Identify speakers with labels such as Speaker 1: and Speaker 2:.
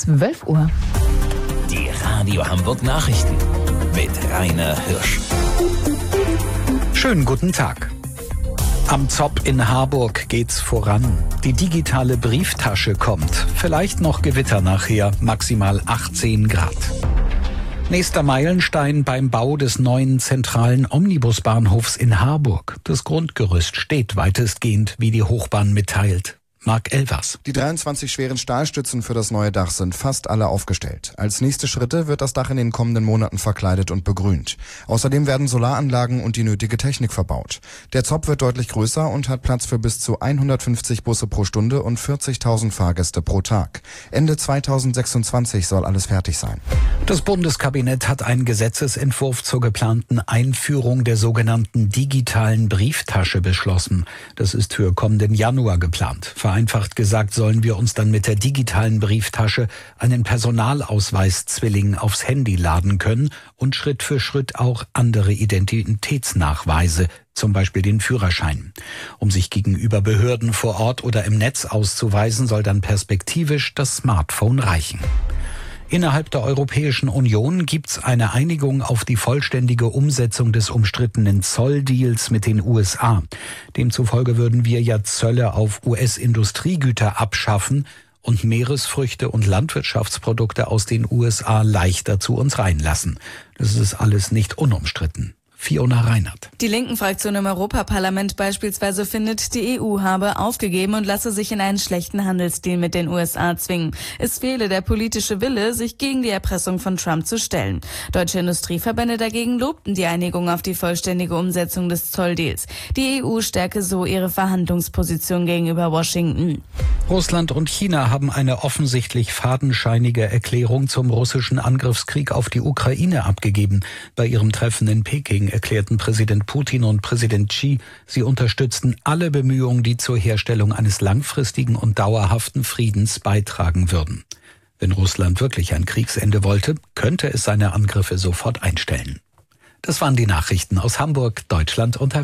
Speaker 1: 12 Uhr.
Speaker 2: Die Radio Hamburg Nachrichten mit Rainer Hirsch.
Speaker 3: Schönen guten Tag. Am Zopp in Harburg geht's voran. Die digitale Brieftasche kommt. Vielleicht noch Gewitter nachher, maximal 18 Grad. Nächster Meilenstein beim Bau des neuen zentralen Omnibusbahnhofs in Harburg. Das Grundgerüst steht weitestgehend, wie die Hochbahn mitteilt. Marc Elvers.
Speaker 4: Die 23 schweren Stahlstützen für das neue Dach sind fast alle aufgestellt. Als nächste Schritte wird das Dach in den kommenden Monaten verkleidet und begrünt. Außerdem werden Solaranlagen und die nötige Technik verbaut. Der Zopp wird deutlich größer und hat Platz für bis zu 150 Busse pro Stunde und 40.000 Fahrgäste pro Tag. Ende 2026 soll alles fertig sein.
Speaker 3: Das Bundeskabinett hat einen Gesetzesentwurf zur geplanten Einführung der sogenannten digitalen Brieftasche beschlossen. Das ist für kommenden Januar geplant. Vereinfacht gesagt sollen wir uns dann mit der digitalen Brieftasche einen Personalausweiszwilling aufs Handy laden können und Schritt für Schritt auch andere Identitätsnachweise, zum Beispiel den Führerschein. Um sich gegenüber Behörden vor Ort oder im Netz auszuweisen, soll dann perspektivisch das Smartphone reichen. Innerhalb der Europäischen Union gibt's eine Einigung auf die vollständige Umsetzung des umstrittenen Zolldeals mit den USA. Demzufolge würden wir ja Zölle auf US-Industriegüter abschaffen und Meeresfrüchte und Landwirtschaftsprodukte aus den USA leichter zu uns reinlassen. Das ist alles nicht unumstritten. Fiona Reinhardt.
Speaker 5: Die Linken-Fraktion im Europaparlament beispielsweise findet, die EU habe aufgegeben und lasse sich in einen schlechten Handelsdeal mit den USA zwingen. Es fehle der politische Wille, sich gegen die Erpressung von Trump zu stellen. Deutsche Industrieverbände dagegen lobten die Einigung auf die vollständige Umsetzung des Zolldeals. Die EU stärke so ihre Verhandlungsposition gegenüber Washington.
Speaker 3: Russland und China haben eine offensichtlich fadenscheinige Erklärung zum russischen Angriffskrieg auf die Ukraine abgegeben. Bei ihrem Treffen in Peking erklärten Präsident Putin und Präsident Xi, sie unterstützten alle Bemühungen, die zur Herstellung eines langfristigen und dauerhaften Friedens beitragen würden. Wenn Russland wirklich ein Kriegsende wollte, könnte es seine Angriffe sofort einstellen. Das waren die Nachrichten aus Hamburg, Deutschland und